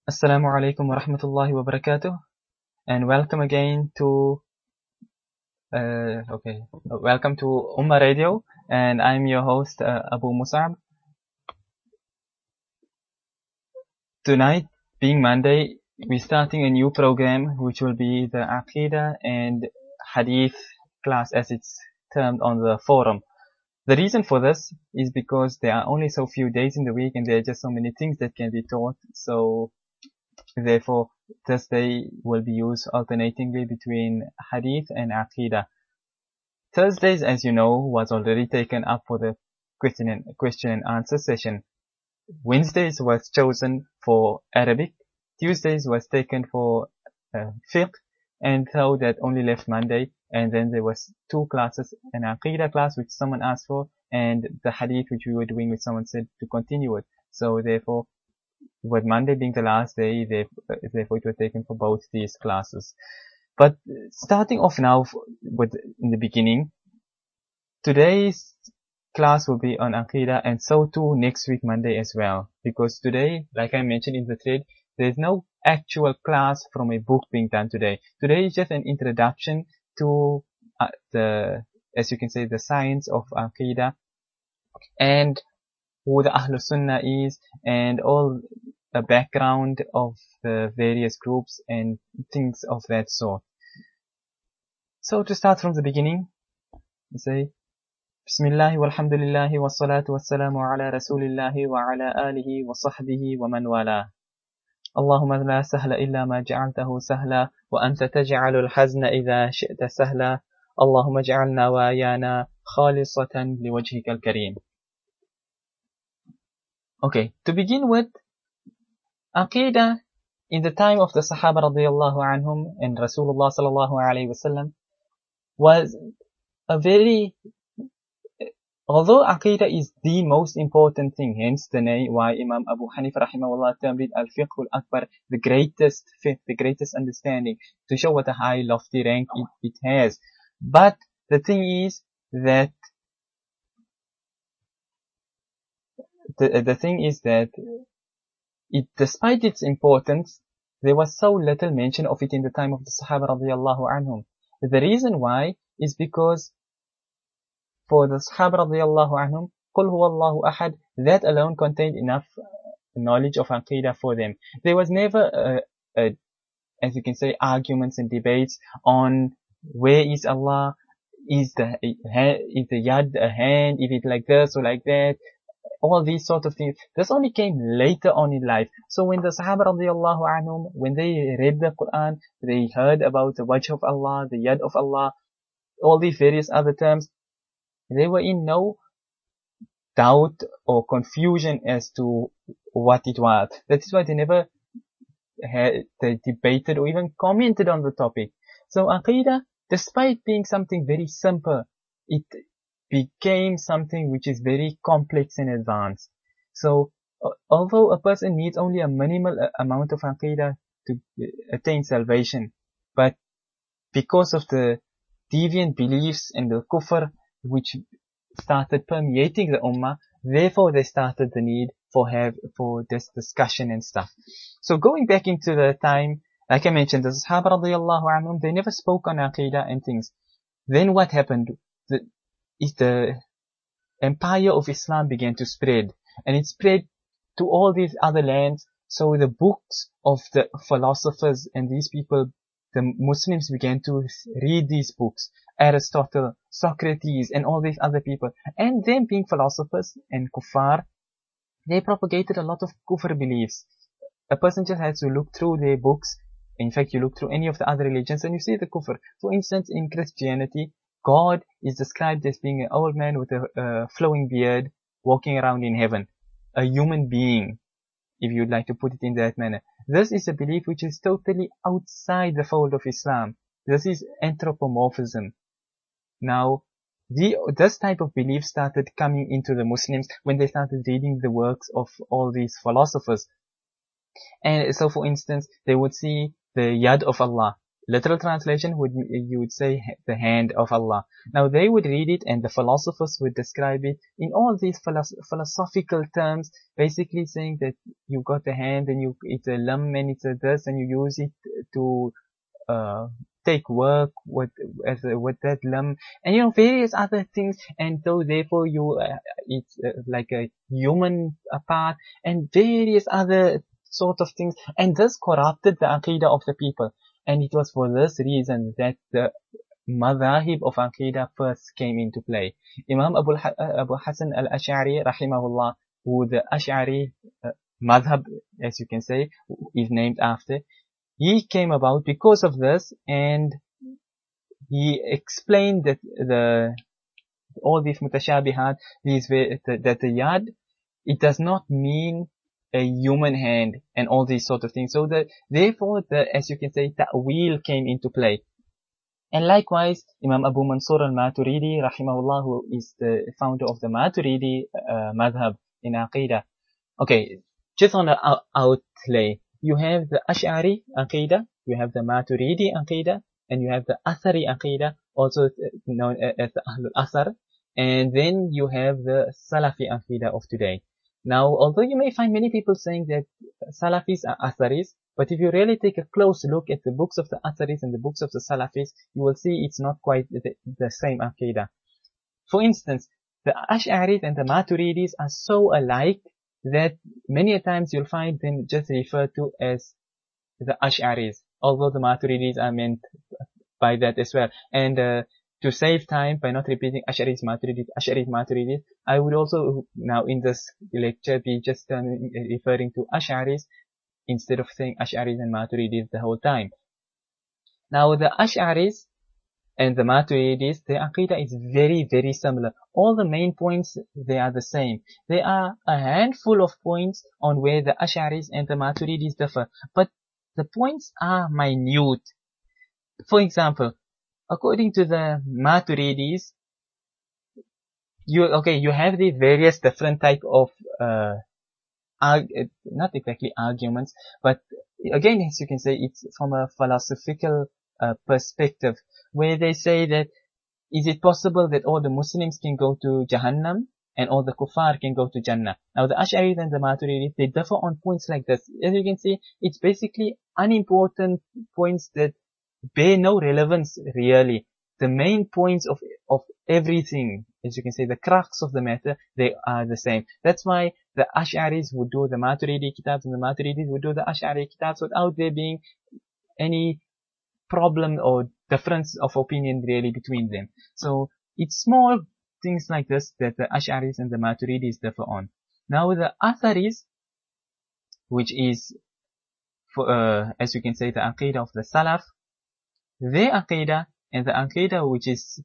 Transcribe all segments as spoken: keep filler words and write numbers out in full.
Assalamu alaikum wa rahmatullahi wa barakatuh, and welcome again to uh, okay, welcome to Ummah Radio, and I'm your host uh, Abu Musab. Tonight, being Monday, we're starting a new program which will be the Aqidah and Hadith class, as it's termed on the forum. The reason for this is because there are only so few days in the week, and there are just so many things that can be taught. So therefore, this day will be used alternatingly between Hadith and Aqidah. Thursdays, as you know, was already taken up for the question and, question and answer session. Wednesdays was chosen for Arabic. Tuesdays was taken for uh, fiqh. And so that only left Monday. And then there was two classes, an Aqidah class which someone asked for, and the Hadith which we were doing which someone said to continue with. So therefore, with Monday being the last day, therefore it was taken for both these classes. But starting off now with in the beginning, today's class will be on Aqidah, and so too next week Monday as well. Because today, like I mentioned in the thread, there's no actual class from a book being done today. Today is just an introduction to uh, the, as you can say, the science of Aqidah and who the Ahlul Sunnah is, and all the background of the various groups and things of that sort. So to start from the beginning, we say, Bismillah walhamdulillahi wassalatu wassalamu ala rasulillahi wa ala alihi wa sahbihi wa man wala. Allahumma la sahla illa ma ja'altahu sahla wa anta taj'alul hazna idha shi'ta sahla. Allahumma ja'alna wa ayana khalisatan liwajhika al-kareem. Okay, to begin with, Aqidah in the time of the Sahaba radiyallahu anhum and Rasulullah sallallahu alayhi wasallam was a very, although Aqidah is the most important thing, hence the name why Imam Abu Hanifa rahimahullah termed it al-fiqh al-akbar, the greatest fiqh, the greatest understanding, to show what a high lofty rank it, it has. But the thing is that the, the thing is that it, despite its importance, there was so little mention of it in the time of the Sahaba radiyallahu anhum. The reason why is because for the Sahaba radiyallahu anhum, Qul huwallahu ahad, that alone contained enough knowledge of Aqidah for them. There was never, a, a, as you can say, arguments and debates on where is Allah, is the, is the yad a hand, is it like this or like that, all these sort of things. This only came later on in life. So when the Sahaba radiyallahu anhum, when they read the Quran, they heard about the wajh of Allah, the yad of Allah, all these various other terms, they were in no doubt or confusion as to what it was. That is why they never had, they debated or even commented on the topic. So Aqidah, despite being something very simple, it became something which is very complex and advanced. So uh, although a person needs only a minimal uh, amount of Aqidah to uh, attain salvation, but because of the deviant beliefs and the kufr which started permeating the ummah, therefore they started the need for have for this discussion and stuff. So going back into the time, like I mentioned, the Sahaba radiyallahu anhum, they never spoke on Aqidah and things. Then what happened? The, is the empire of Islam began to spread, and it spread to all these other lands. So the books of the philosophers and these people, the Muslims began to read these books, Aristotle, Socrates, and all these other people. And them being philosophers and kuffar, they propagated a lot of kufr beliefs. A person just has to look through their books. In fact, you look through any of the other religions and you see the kufr. For instance, in Christianity, God is described as being an old man with a uh, flowing beard walking around in heaven. A human being, if you'd like to put it in that manner. This is a belief which is totally outside the fold of Islam. This is anthropomorphism. Now, the, this type of belief started coming into the Muslims when they started reading the works of all these philosophers. And so, for instance, they would see the yad of Allah. Literal translation would, you would say the hand of Allah. Now they would read it and the philosophers would describe it in all these philosoph- philosophical terms, basically saying that you got the hand and you, it's a lam and it's a this and you use it to, uh, take work with, as a, with that lam and you know, various other things. And so therefore you, uh, it's uh, like a human part and various other sort of things. And this corrupted the aqidah of the people. And it was for this reason that the madhahib of Aqidah first came into play. Imam Abu, uh, Abu Hassan al-Ash'ari, rahimahullah, who the Ash'ari uh, madhab, as you can say, is named after, he came about because of this, and he explained that the all these mutashabihat, these that the yad, it does not mean a human hand and all these sort of things. So that therefore, the, as you can say, ta'wil came into play. And likewise, Imam Abu Mansur al-Maturidi, rahimahullah, who is the founder of the Maturidi uh, madhab in Aqidah. Okay, just on the out- outlay, you have the Ash'ari Aqidah, you have the Maturidi Aqidah, and you have the Athari Aqidah, also known as the Ahlul Athar, and then you have the Salafi Aqidah of today. Now, although you may find many people saying that Salafis are Atharis, but if you really take a close look at the books of the Atharis and the books of the Salafis, you will see it's not quite the, the same Aqidah. For instance, the Ash'aris and the Maturidis are so alike that many a times you'll find them just referred to as the Ash'aris, although the Maturidis are meant by that as well. And uh, to save time by not repeating Ash'aris, Maturidis, Ash'aris, Maturidis, I would also now in this lecture be just uh, referring to Ash'aris instead of saying Ash'aris and Maturidis the whole time. Now the Ash'aris and the Maturidis, their Aqidah is very, very similar. All the main points, they are the same. There are a handful of points on where the Ash'aris and the Maturidis differ, but the points are minute. For example, according to the Maturidis, you, okay, you have these various different type of, uh, arg- not exactly arguments, but again, as you can say, it's from a philosophical uh, perspective, where they say that, is it possible that all the Muslims can go to Jahannam and all the Kuffar can go to Jannah? Now the Ash'aris and the Maturidis, they differ on points like this. As you can see, it's basically unimportant points that bear no relevance really. The main points of, of everything, as you can say, the crux of the matter, they are the same. That's why the Ash'aris would do the Maturidi kitabs and the Maturidis would do the Ash'ari kitabs without there being any problem or difference of opinion really between them. So it's small things like this that the Ash'aris and the Maturidis differ on. Now the Atharis, which is, for, uh, as you can say, the Aqidah of the Salaf, their Aqidah and the Aqidah which is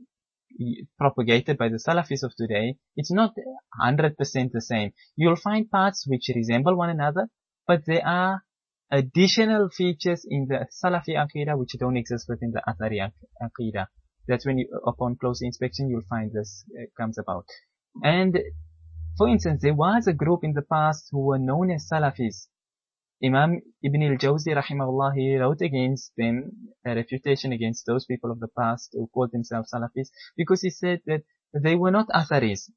propagated by the Salafis of today, it's not one hundred percent the same. You'll find parts which resemble one another, but there are additional features in the Salafi Aqidah which don't exist within the Athari Aqidah. That's when you, upon close inspection, you'll find this uh, comes about. And for instance, there was a group in the past who were known as Salafis. Imam Ibn al-Jawzi, rahimahullah, he wrote against them, a refutation against those people of the past who called themselves Salafis, because he said that they were not Atharis.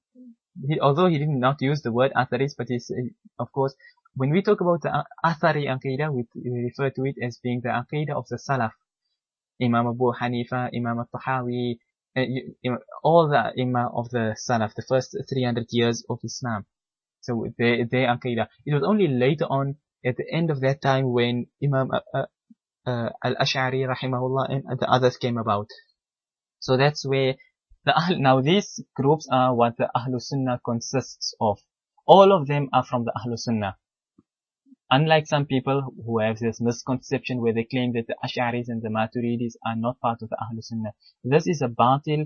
He, although he did not use the word Atharis, but he said, of course, when we talk about the Athari Aqidah, we, we refer to it as being the Aqidah of the Salaf. Imam Abu Hanifa, Imam al-Tahawi, uh, all the Imam of the Salaf, the first three hundred years of Islam. So their, their Aqidah. It was only later on, at the end of that time, when Imam uh, uh, uh, al-Ash'ari, rahimahullah, and the others came about. So that's where the Ahl, now these groups are what the Ahlul Sunnah consists of. All of them are from the Ahlul Sunnah. Unlike some people who have this misconception where they claim that the Ash'aris and the Maturidis are not part of the Ahlul Sunnah. This is a batil,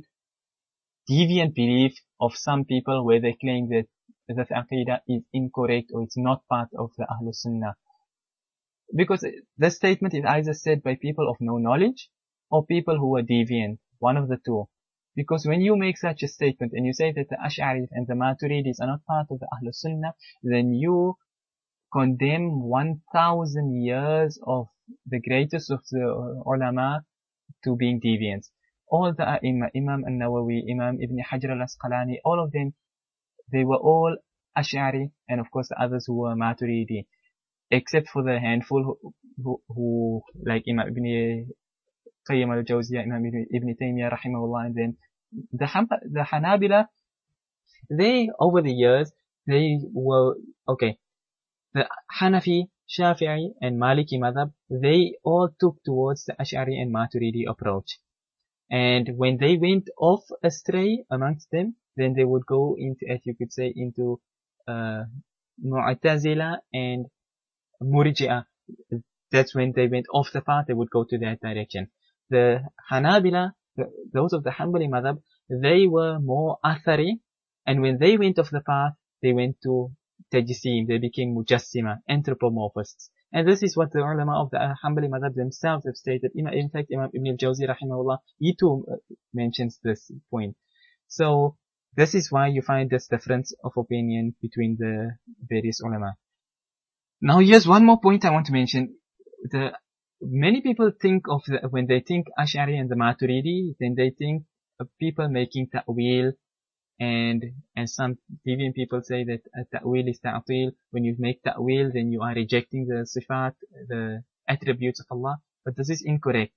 deviant belief of some people where they claim that that Aqidah is incorrect or it's not part of the Ahlul Sunnah. Because this statement is either said by people of no knowledge or people who are deviant, one of the two. Because when you make such a statement and you say that the Ash'aris and the Maturidis are not part of the Ahlul Sunnah, then you condemn one thousand years of the greatest of the ulama to being deviant. All the Imam, Imam al-Nawawi, Imam Ibn Hajar al-Asqalani, all of them, they were all Ash'ari, and of course the others who were Maturidi, except for the handful who, who, who like Imam Ibn Qayyim al-Jawziyah, Imam Ibn Taymiyyah, rahimahullah, and then the, the Hanabila, they, over the years, they were, okay, the Hanafi, Shafi'i, and Maliki madhab, they all took towards the Ash'ari and Maturidi approach. And when they went off astray amongst them, then they would go into, as you could say, into uh, Mu'tazila and Murji'ah. That's when they went off the path, they would go to that direction. The Hanabila, the, those of the Hanbali madhab, they were more Athari, and when they went off the path, they went to Tajsim, they became Mujassima, anthropomorphists. And this is what the ulama of the Hanbali madhab themselves have stated. In fact, Imam Ibn al-Jawzi, rahimahullah, he too mentions this point. So, this is why you find this difference of opinion between the various ulama. Now, here's one more point I want to mention. The many people think of the, when they think Ash'ari and the Maturidi, then they think of people making ta'wil, and and some deviant people say that uh, ta'wil is ta'til. When you make ta'wil, then you are rejecting the sifat, the attributes of Allah. But this is incorrect.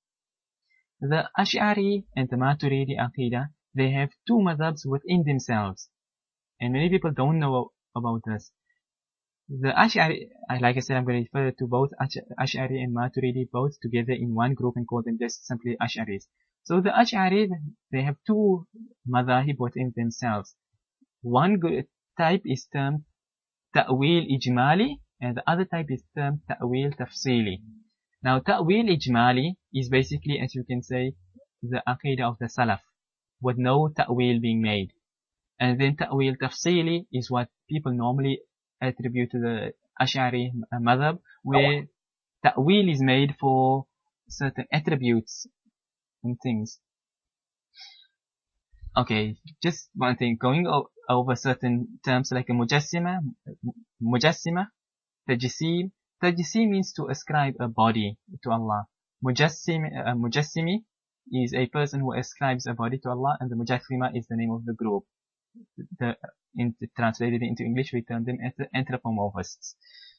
The Ash'ari and the Maturidi Aqidah, they have two madhabs within themselves, and many people don't know about this. The Ash'ari, like I said, I'm going to refer to both Ash'ari and Maturidi both together in one group and call them just simply Ash'aris. So the Ash'ari, they have two madhahib within themselves. One type is termed Ta'wil Ijmali, and the other type is termed Ta'wil Tafsili. Now, Ta'wil Ijmali is basically, as you can say, the Aqidah of the Salaf, with no Ta'wil being made. And then Ta'wil Tafsili is what people normally attribute to the Ash'ari madhab, where Ta'wil is made for certain attributes and things. Okay, just one thing, going over certain terms like a Mujassima, Mujassima, Tajsim. Tajsim means to ascribe a body to Allah. Mujassim, uh, Mujassimi is a person who ascribes a body to Allah, and the Mujassima is the name of the group. The, in, translated into English, we term them as the anthropomorphists.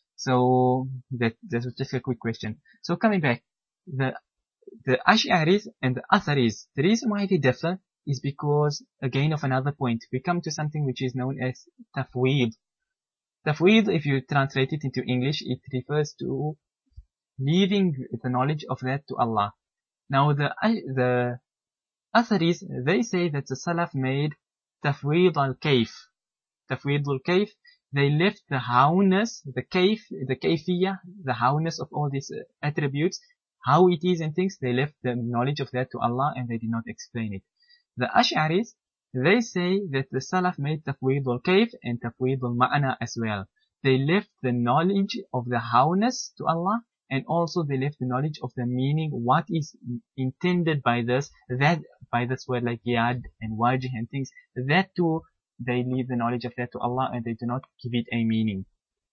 So, that, that was just a quick question. So coming back, the The Ash'aris and the Atharis, the reason why they differ is because, again, of another point. We come to something which is known as Tafweed. Tafweed, if you translate it into English, it refers to leaving the knowledge of that to Allah. Now, the, the Atharis, they say that the Salaf made Tafweed al-Kayf. Tafweed al-Kayf, they left the howness, the kayf, the kayfiyah, the howness of all these attributes, how it is and things, they left the knowledge of that to Allah and they did not explain it. The Ash'aris, they say that the Salaf made Tafweed al-Kayf and Tafweed al-Ma'na as well. They left the knowledge of the howness to Allah, and also they left the knowledge of the meaning, what is intended by this, that, by this word like yad and wajh and things, that too, they leave the knowledge of that to Allah and they do not give it a meaning.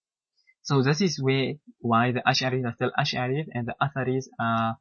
So this is where, why the Ash'aris are still Ash'aris and the Atharis are,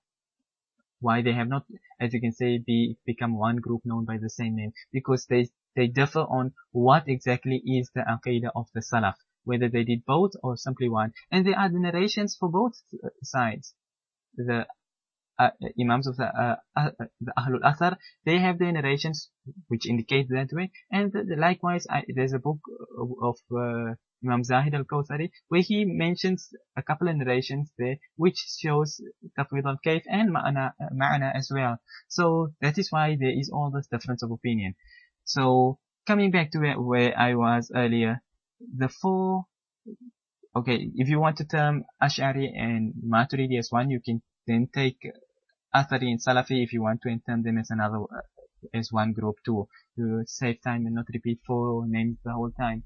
why they have not, as you can say, be, become one group known by the same name. Because they, they differ on what exactly is the Aqidah of the Salaf. Whether they did both or simply one. And there are the narrations for both sides. The uh, Imams of the, uh, uh, the Ahlul Athar, they have their narrations which indicate that way. And the, the, likewise, I, there's a book of, of uh, Imam Zahid al-Kawthari, where he mentions a couple of narrations there, which shows Tafweed al-Kayf and Ma'ana, uh, Ma'ana as well. So that is why there is all this difference of opinion. So coming back to where, where I was earlier, the four, okay, if you want to term Ash'ari and Maturidi as one, you can then take Athari and Salafi if you want to term them as another, uh, as one group too, to save time and not repeat four names the whole time.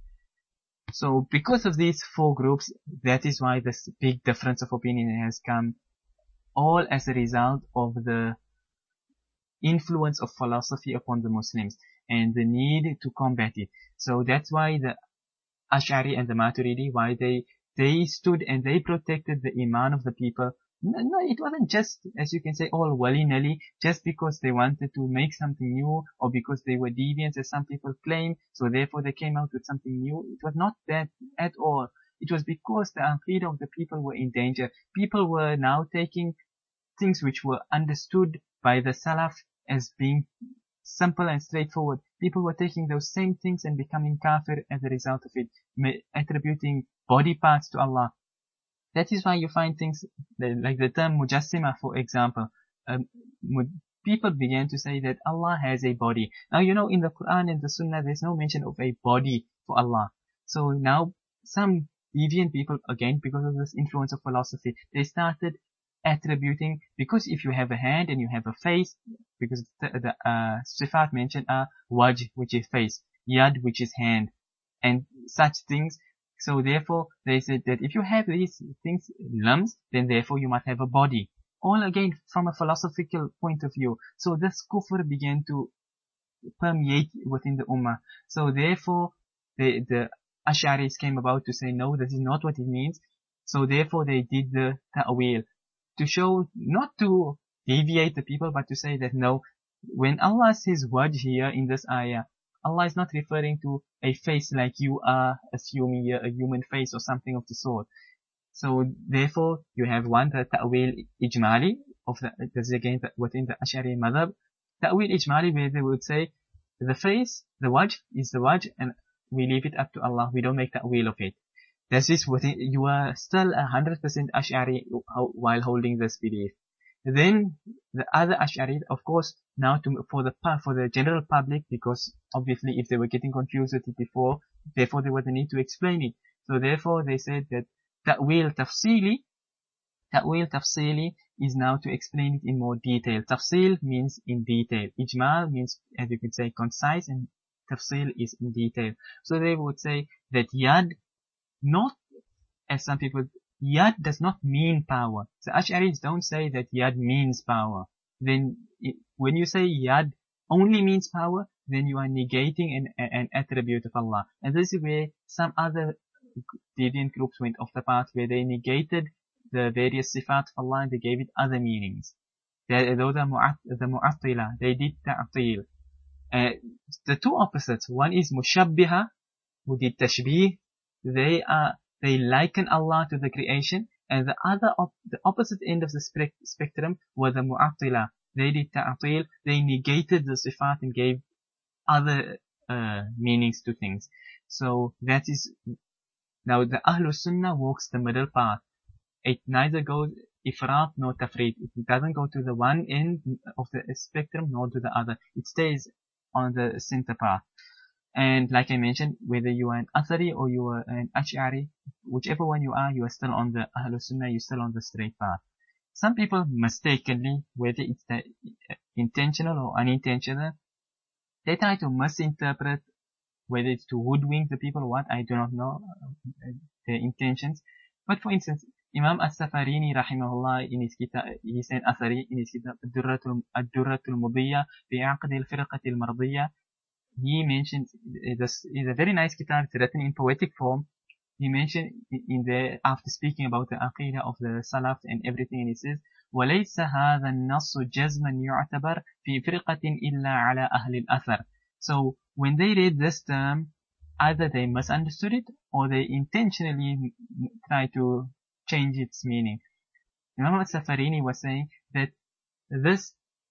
So because of these four groups, that is why this big difference of opinion has come, all as a result of the influence of philosophy upon the Muslims and the need to combat it. So that's why the Ash'ari and the Maturidi, why they, they stood and they protected the Iman of the people, No, no, it wasn't just, as you can say, all willy-nilly, just because they wanted to make something new, or because they were deviants, as some people claim, so therefore they came out with something new. It was not that at all. It was because the aqidah of the people were in danger. People were now taking things which were understood by the Salaf as being simple and straightforward. People were taking those same things and becoming kafir as a result of it, attributing body parts to Allah. That is why you find things like the term mujassima, for example. Um, people began to say that Allah has a body. Now, you know, in the Quran and the Sunnah, there's no mention of a body for Allah. So now some deviant people, again, because of this influence of philosophy, they started attributing, because if you have a hand and you have a face, because the, the uh, sifat mentioned are wajh, which is face, yad, which is hand, and such things. So therefore, they said that if you have these things, limbs, then therefore you must have a body. All again from a philosophical point of view. So this kufr began to permeate within the ummah. So therefore, the, the Ash'aris came about to say, no, this is not what it means. So therefore, they did the ta'wil, to show, not to deviate the people, but to say that no, when Allah says wajh here in this ayah, Allah is not referring to a face like you are assuming here, a human face or something of the sort. So therefore, you have one, the ta'wil ijmali, of the, this is again within the Ash'ari madhab. Ta'wil ijmali, where they would say, the face, the wajh, is the wajh, and we leave it up to Allah. We don't make ta'wil of it. This is within, you are still a hundred percent Ash'ari while holding this belief. Then the other Ash'ari, of course, now to, for the for the general public, because obviously if they were getting confused with it before, therefore there was a need to explain it. So therefore they said that ta'wil tafsili, ta'wil tafsili is now to explain it in more detail. Tafsil means in detail. Ijmal means, as you could say, concise, and tafsil is in detail. So they would say that yad, not as some people, yad does not mean power. So Ash'aris don't say that yad means power. Then it, when you say yad only means power, then you are negating an, an attribute of Allah. And this is where some other deviant groups went off the path, where they negated the various sifat of Allah and they gave it other meanings. They, those are mu'at, the mu'attila. They did ta'atil. Uh, the two opposites, one is mushabbiha, who did tashbih. They are, they liken Allah to the creation, and the other, op the opposite end of the spe spectrum were the mu'attila. They did ta'atil, they negated the sifat and gave other uh, meanings to things. So that is, now the Ahlul Sunnah walks the middle path. It neither goes ifrat nor tafrit. It doesn't go to the one end of the spectrum nor to the other. It stays on the center path. And like I mentioned, whether you are an Athari or you are an Ash'ari, whichever one you are, you are still on the Ahlul Sunnah, you're still on the straight path. Some people mistakenly, whether it's the intentional or unintentional, they try to misinterpret, whether it's to hoodwink the people or what, I do not know uh, their intentions. But for instance, Imam As-Safarini rahimahullah, in his kitab, he said Athari, in his kitab Ad-Durratul Mudiyya fi Aqd al-Firqat al-Mardiyya, he mentioned, this is a very nice kitab, it's written in poetic form. He mentioned in there, after speaking about the aqidah of the Salaf and everything, and he says, وَلَيْسَ هَذَا النَّصُّ جَزْمًا يُعْتَبَرْ فِي فِرْقَةٍ إِلَّا عَلَى أَهْلِ الْأَثَرِ. So, when they read this term, either they misunderstood it, or they intentionally try to change its meaning. Imam As-Safarini was saying that this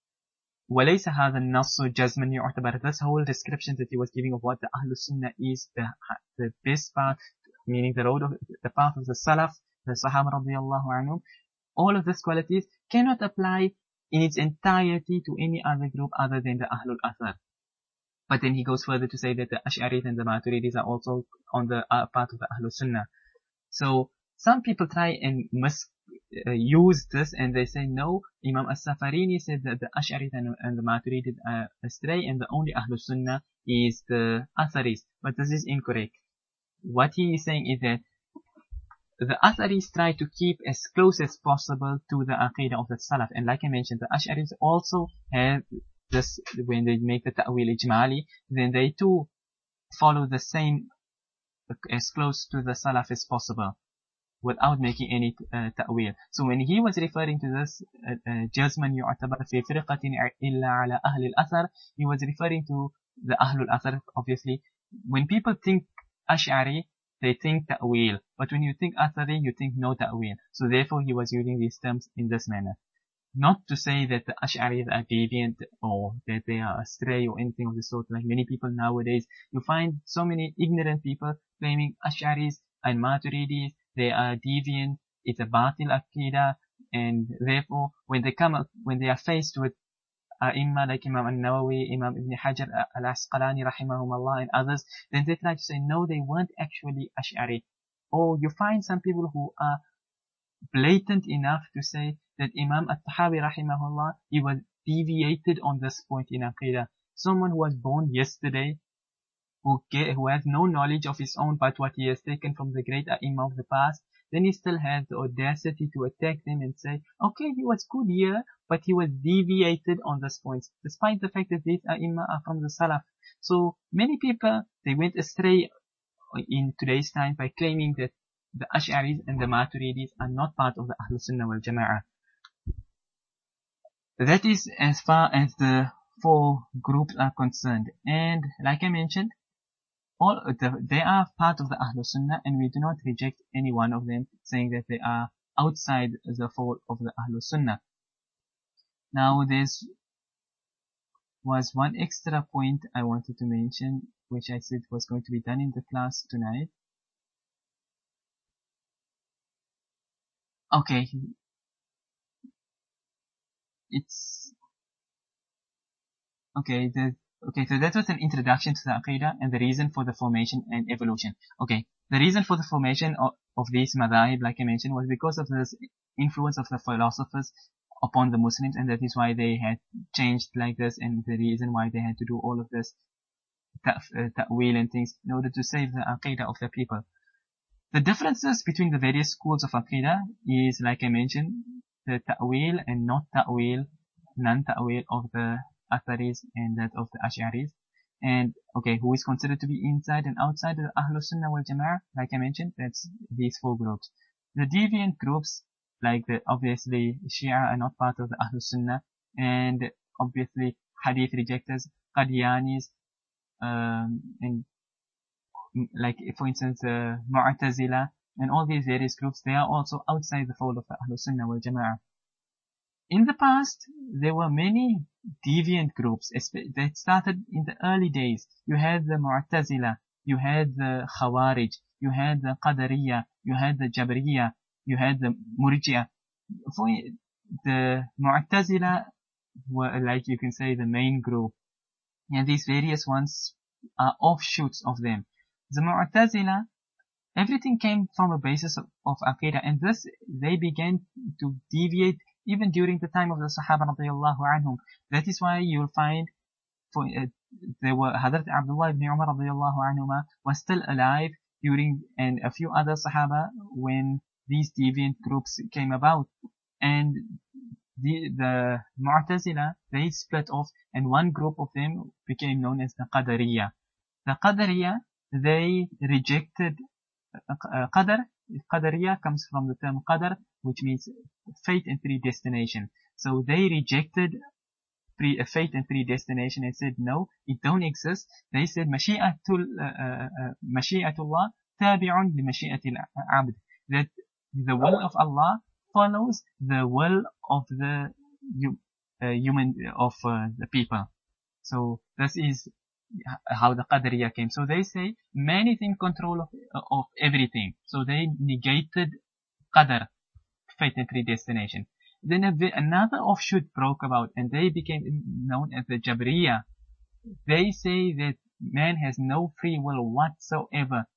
وَلَيْسَ هَذَا النَّصُّ جَزْمًا يُعْتَبَرْ, this whole description that he was giving of what the Ahlul Sunnah is, the, the best path, meaning the road of, the path of the Salaf, the Sahaba radiyallahu anhum, all of these qualities cannot apply in its entirety to any other group other than the Ahlul Athar. But then he goes further to say that the Ash'aris and the Maturidis are also on the uh, path of the Ahlul Sunnah. So, some people try and mis Uh, use this, and they say no, Imam As-Safarini said that the Ash'ari and, and the Maturidid are astray, and the only Ahlul Sunnah is the Atharis. But this is incorrect. What he is saying is that the Atharis try to keep as close as possible to the Aqidah of the Salaf. And like I mentioned, the Ash'aris also have this, when they make the Ta'wil Ijmali, then they too follow the same, as close to the Salaf as possible. without making any uh, ta'wil. So when he was referring to this جزما يعتبر في فرقة إلا على أهل الأثر, he was referring to the Ahlul Athar. Obviously, when people think Ash'ari, they think ta'wil, but when you think Athari, you think no ta'wil. So therefore he was using these terms in this manner. Not to say that the Ash'aris are deviant or that they are astray or anything of the sort. Like many people nowadays, you find so many ignorant people claiming Ash'aris and Maturidis, they are deviant, it's a batil aqidah, and therefore when they come up, when they are faced with Imam like Imam al-Nawawi, Imam Ibn Hajar al-Asqalani rahimahumullah and others, then they try to say no, they weren't actually Ash'ari. Or you find some people who are blatant enough to say that Imam al-Tahawi rahimahullah, he was deviated on this point in Aqidah. Someone who was born yesterday, who, get, who has no knowledge of his own but what he has taken from the great Imam of the past, then he still has the audacity to attack them and say, okay, he was good here, but he was deviated on this point, despite the fact that these Imam are from the Salaf. So many people, they went astray in today's time by claiming that the Ash'aris and the Maturidis are not part of the Ahlul Sunnah wal Jama'ah. That is as far as the four groups are concerned. And like I mentioned, all the, they are part of the Ahlul Sunnah, and we do not reject any one of them, saying that they are outside the fold of the Ahlul Sunnah. Now there's was one extra point I wanted to mention, which I said was going to be done in the class tonight. Okay, it's okay. The okay, so that was an introduction to the Aqidah and the reason for the formation and evolution. Okay, the reason for the formation of, of these madhahib, like I mentioned, was because of the influence of the philosophers upon the Muslims, and that is why they had changed like this, and the reason why they had to do all of this ta'wil and things in order to save the Aqidah of the people. The differences between the various schools of Aqidah is, like I mentioned, the ta'wil and not ta'wil, non-ta'wil of the Atharis and that of the Ash'aris. And, okay, who is considered to be inside and outside the Ahlul Sunnah wal Jama'ah, like I mentioned, that's these four groups. The deviant groups, like the, obviously, Shia are not part of the Ahlul Sunnah, and obviously, Hadith rejectors, Qadianis, um, and like, for instance, uh, Mu'tazila, and all these various groups, they are also outside the fold of the Ahlul Sunnah wal Jama'ah. In the past, there were many deviant groups that started in the early days. You had the Mu'tazila, you had the Khawarij, you had the Qadariyah, you had the Jabriyah, you had the Murji'ah. For the Mu'tazila were, like you can say, the main group. And these various ones are offshoots of them. The Mu'tazila, everything came from a basis of, of Aqidah, and thus they began to deviate even during the time of the Sahaba radiyallahu anhum. That is why you'll find for, uh, there were Hazrat Abdullah ibn Umar radiyallahu anhuma was still alive during, and a few other Sahaba when these deviant groups came about. And the, the Mu'tazila, they split off, and one group of them became known as the Qadariyah. The Qadariyah, they rejected uh, Qadar. Qadariyah comes from the term Qadar, which means fate and predestination. So they rejected pre, uh, fate and predestination and said, no, it don't exist. They said, Mashi'atul, uh, uh, Mashi'atullah tabi'un li Mashi'atil abd. That the will of Allah follows the will of the uh, human, of uh, the people. So this is how the Qadariyah came. So they say man is in control of, of everything. So they negated Qadar, fate and predestination. Then a, another offshoot broke about, and they became known as the Jabriyah. They say that man has no free will whatsoever.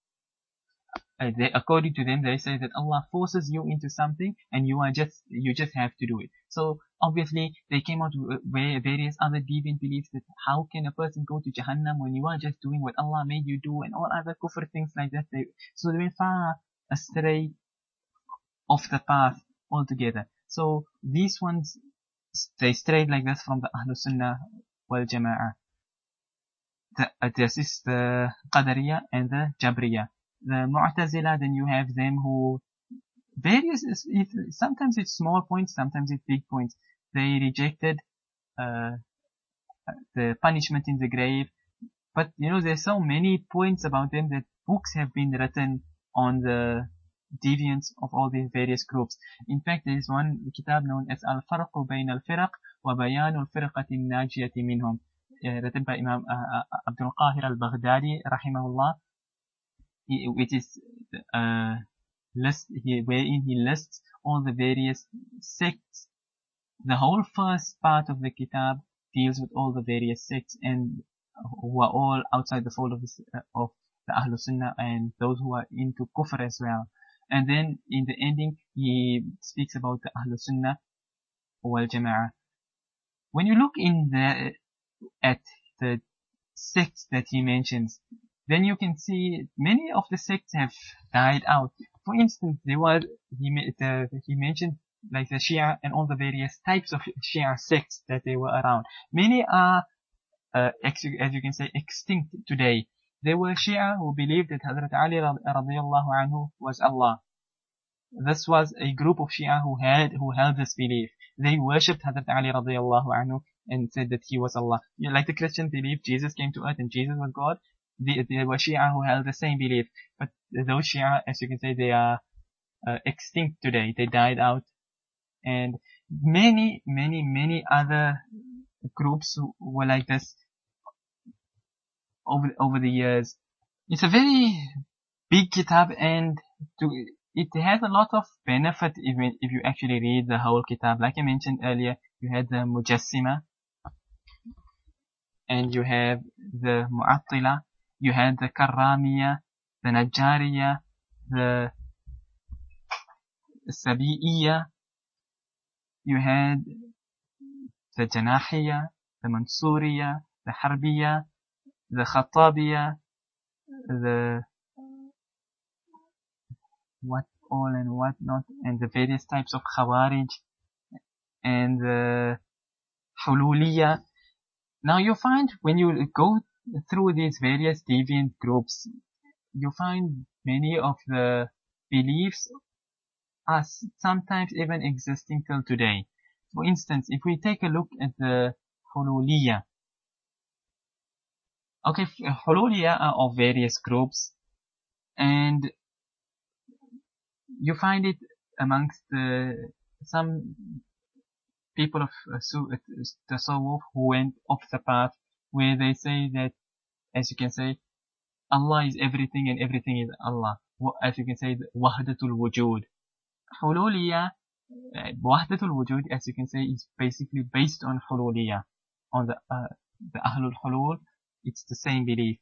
Uh, they, according to them, they say that Allah forces you into something, and you are just you just have to do it. So obviously, they came out with various other deviant beliefs that how can a person go to Jahannam when you are just doing what Allah made you do, and all other kufr things like that. They, so they went far astray off the path altogether. So these ones, they strayed like this from the Ahlul Sunnah wal Jama'ah. The, uh, this is the Qadariyah and the Jabriyah. The Mu'tazila, then you have them who various, it, sometimes it's small points, sometimes it's big points. They rejected uh, the punishment in the grave. But, you know, there's so many points about them that books have been written on the deviance of all these various groups. In fact, there is one kitab known as Al-Farq Bayn Al-Firaq wa Bayan Al-Firqati Najiyati Minhum, uh, written by Imam uh, Abdul Qahir Al-Baghdadi, rahimahullah. He, which is uh, list he, wherein he lists all the various sects. The whole first part of the kitab deals with all the various sects and who are all outside the fold of, this, uh, of the Ahlul Sunnah and those who are into Kufr as well. And then in the ending, he speaks about the Ahlul Sunnah wal Jama'ah. When you look in the, at the sects that he mentions, then you can see many of the sects have died out. For instance, there was, he, the, he mentioned like the Shia and all the various types of Shia sects that they were around. Many are, uh, ex- as you can say, extinct today. There were Shia who believed that Hazrat Ali radiallahu anhu was Allah. This was a group of Shia who had, who held this belief. They worshipped Hazrat Ali radiallahu anhu and said that he was Allah. You know, like the Christians believed Jesus came to earth and Jesus was God. There were Shia who held the same belief. But those Shia, as you can say, they are uh, extinct today. They died out. And many, many, many other groups were like this over, over the years. It's a very big kitab and to, it has a lot of benefit if, if you actually read the whole kitab. Like I mentioned earlier, you had the Mujassima and you have the Mu'attila. You had the Karramiya, the Najariya, the Sabi'iyya. You had the Janahiya, the Mansuriya, the Harbiya, the Khattabiya, the what all and what not, and the various types of Khawarij, and the Hululiya. Now you find when you go through these various deviant groups, you find many of the beliefs are sometimes even existing till today. For instance, if we take a look at the Hululiya. Okay, Hululiya are of various groups, and you find it amongst the, some people of uh, Tasawwuf who went off the path, where they say that, as you can say, Allah is everything and everything is Allah. As you can say, Wahdatul Wujud. Hululiya, uh, Wahdatul Wujud, as you can say, is basically based on Hululiya, on the uh, the Ahlul Hulul. It's the same belief.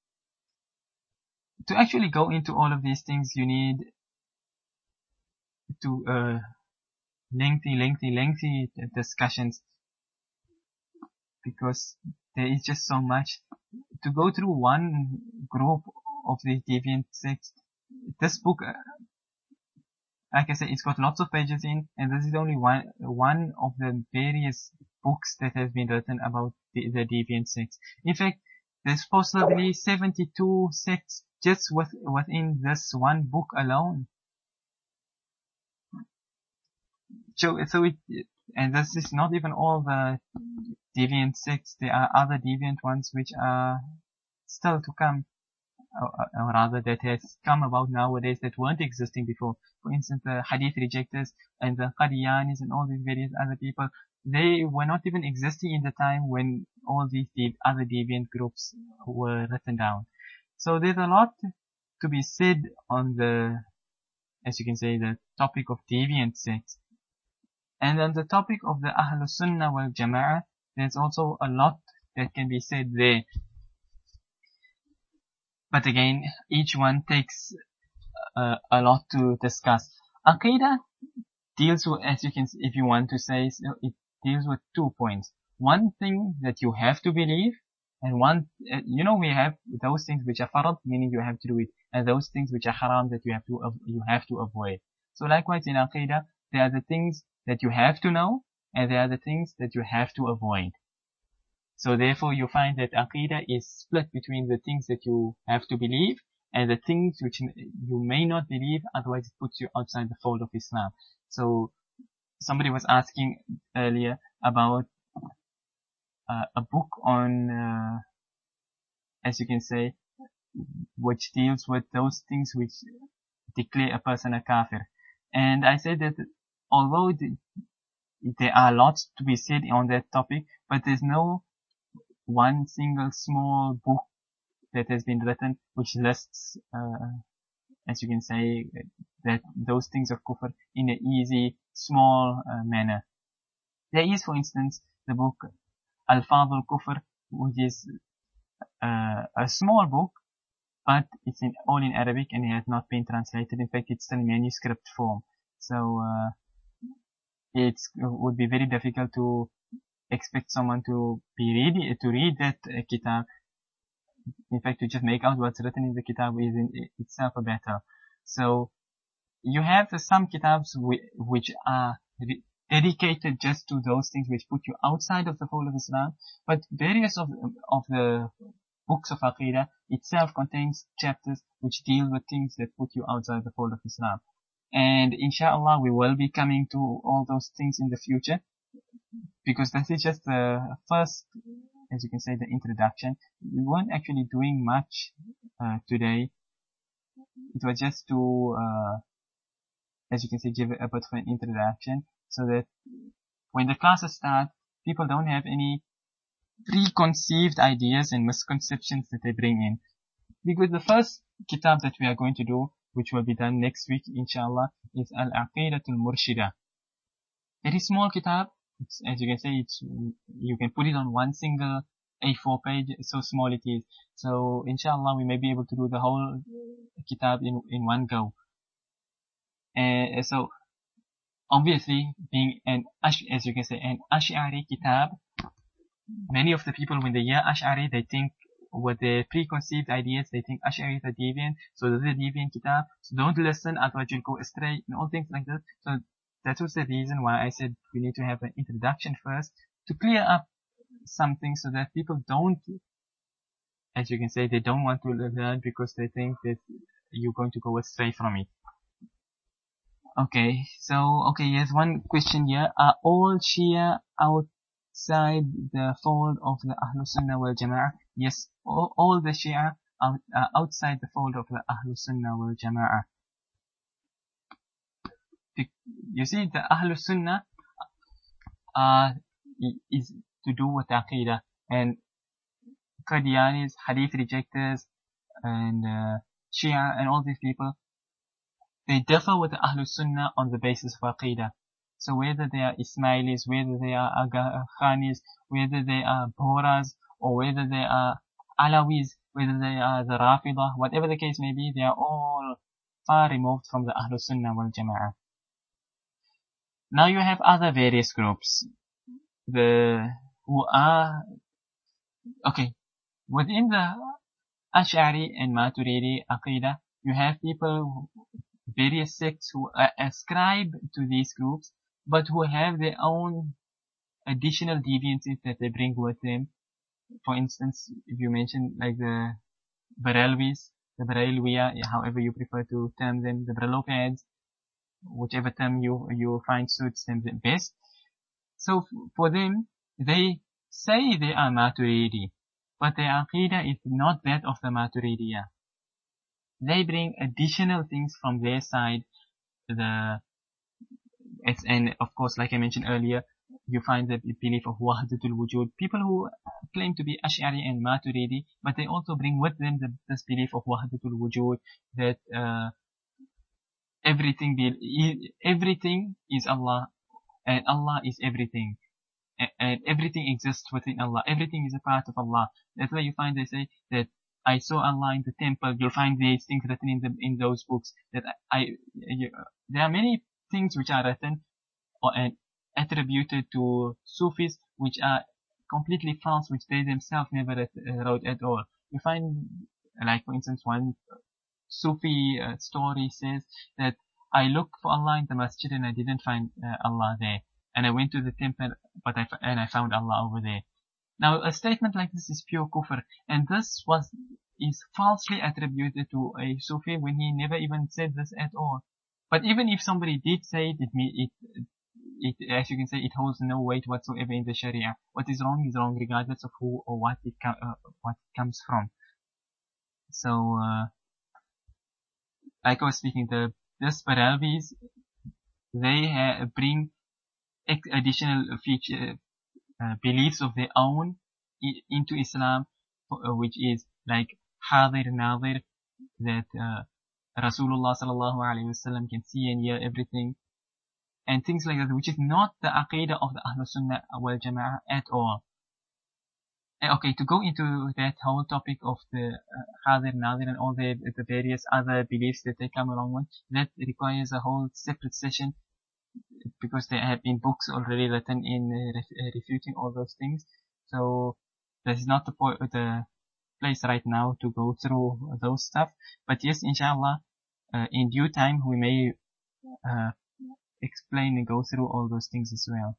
To actually go into all of these things, you need to uh, lengthy, lengthy, lengthy discussions, because there is just so much to go through. One group of the deviant sects. This book, uh, like I said, it's got lots of pages in, and this is only one one of the various books that have been written about the, the deviant sects. In fact, there's possibly seventy-two sects just with, within this one book alone. So, so it, and this is not even all the deviant sects. There are other deviant ones which are still to come, or, or rather that has come about nowadays that weren't existing before. For instance, the Hadith rejectors and the Qadianis and all these various other people, they were not even existing in the time when all these de- other deviant groups were written down. So there's a lot to be said on the, as you can say, the topic of deviant sects. And on the topic of the Ahlul Sunnah wal Jama'ah, there's also a lot that can be said there. But again, each one takes uh, a lot to discuss. Aqidah deals with, as you can, if you want to say, it deals with two points. One thing that you have to believe, and one, uh, you know, we have those things which are farad, meaning you have to do it, and those things which are haram that you have to, you have to avoid. So likewise in Aqidah, there are the things that you have to know, and there are the things that you have to avoid. So therefore you find that Aqidah is split between the things that you have to believe and the things which you may not believe, otherwise it puts you outside the fold of Islam. So somebody was asking earlier about uh, a book on, uh, as you can say, which deals with those things which declare a person a kafir. And I said that although the, there are lots to be said on that topic, but there's no one single small book that has been written which lists, uh, as you can say, that those things of kufr in an easy, small uh, manner. There is, for instance, the book Al-Fadh al-Kufr, which is uh, a small book, but it's in, all in Arabic and it has not been translated. In fact, it's still in manuscript form. So, uh, it would be very difficult to expect someone to be ready to read that uh, kitab. In fact, to just make out what's written in the kitab is in itself a battle. So, you have some kitabs which are dedicated just to those things which put you outside of the fold of Islam, but various of, of the books of Aqidah itself contains chapters which deal with things that put you outside the fold of Islam. And inshallah, we will be coming to all those things in the future, because that is just the first, as you can say, the introduction. We weren't actually doing much uh, today. It was just to, uh, as you can say, give a bit of an introduction, so that when the classes start, people don't have any preconceived ideas and misconceptions that they bring in. Because the first kitab that we are going to do, which will be done next week, inshallah, is Al-Aqidatul Murshida. Very small kitab. It's, as you can say, it's, you can put it on one single A four page, so small it is. So, inshallah, we may be able to do the whole kitab in, in one go. And so, obviously, being an, as you can say, an Ash'ari kitab, many of the people, when they hear Ash'ari, they think, with their preconceived ideas, they think Ash'ari is a deviant, so this is a deviant kitab, so don't listen, otherwise you'll go astray, and all things like that. So that was the reason why I said we need to have an introduction first, to clear up something so that people don't, as you can say, they don't want to learn because they think that you're going to go astray from it. Okay, so, okay, here's one question here. Are all Shia outside the fold of the Ahlul Sunnah wal Jama'ah? Yes, all, all the Shia are uh, outside the fold of the Ahlul Sunnah wal Jama'ah. You see, the Ahlul Sunnah uh, is to do with Aqidah, and Qadianis, Hadith rejectors, and uh, Shia, and all these people, they differ with the Ahlul Sunnah on the basis of Aqidah. So whether they are Ismailis, whether they are Aga Khanis, whether they are Bohras, or whether they are Alawis, whether they are the Rafidah, whatever the case may be, they are all far removed from the Ahlul Sunnah wal Jama'ah. Now you have other various groups, the, who are, okay, within the Ash'ari and Maturidi Aqidah, you have people, various sects who ascribe to these groups, but who have their own additional deviances that they bring with them. For instance, if you mention like the Barelwis, the Barelwiya, however you prefer to term them, the Barelopeds, whichever term you, you find suits them the best. So for them, they say they are Maturidi, but their Aqidah is not that of the Maturidiyah. They bring additional things from their side, the, it's, and of course, like I mentioned earlier, you find the belief of Wahdatul Wujud. People who claim to be Ash'ari and Maturidi, but they also bring with them the, this belief of Wahdatul Wujud, that uh, everything be, everything is Allah, and Allah is everything, and, and everything exists within Allah. Everything is a part of Allah. That's why you find they say that I saw Allah in the temple. You'll find these things written in the in those books. That I, I you, there are many things which are written or and attributed to Sufis, which are completely false, which they themselves never wrote at all. You find, like for instance, one Sufi uh, story says that I looked for Allah in the masjid and I didn't find uh, Allah there, and I went to the temple, but I and I found Allah over there. Now, a statement like this is pure kufr, and this was is falsely attributed to a Sufi when he never even said this at all. But even if somebody did say it, it, it, it as you can say, it holds no weight whatsoever in the Sharia. What is wrong is wrong regardless of who or what it, com- uh, what it comes from. So, uh, like I was speaking, the, this Baralvis, they ha- bring ex- additional feature, uh, beliefs of their own I- into Islam, uh, which is like Hadir Nadir, that uh, Rasulullah sallallahu alayhi wasallam can see and hear everything, and things like that, which is not the aqidah of the Ahlul Sunnah wal Jama'ah at all. Okay, to go into that whole topic of the uh, Hadir Nadir and all the, the various other beliefs that they come along with, that requires a whole separate session, because there have been books already written in uh, ref- uh, refuting all those things. So this is not the point, the place right now to go through those stuff. But yes, inshallah, uh, in due time we may uh, explain and go through all those things as well.